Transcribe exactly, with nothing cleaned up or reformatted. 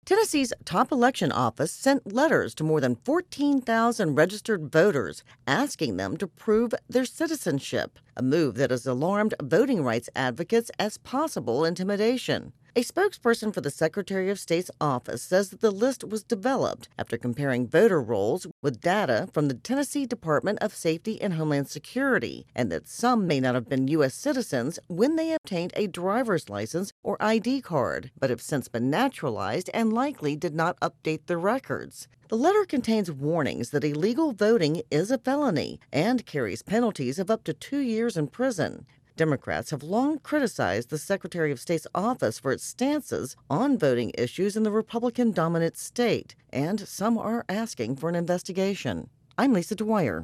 Tennessee's top election office sent letters to more than fourteen thousand registered voters asking them to prove their citizenship, a move that has alarmed voting rights advocates as possible intimidation. A spokesperson for the Secretary of State's office says that the list was developed after comparing voter rolls with data from the Tennessee Department of Safety and Homeland Security, and that some may not have been U S citizens when they obtained a driver's license or I D card, but have since been naturalized and likely did not update their records. The letter contains warnings that illegal voting is a felony and carries penalties of up to two years in prison. Democrats have long criticized the Secretary of State's office for its stances on voting issues in the Republican-dominant state, and some are asking for an investigation. I'm Lisa Dwyer.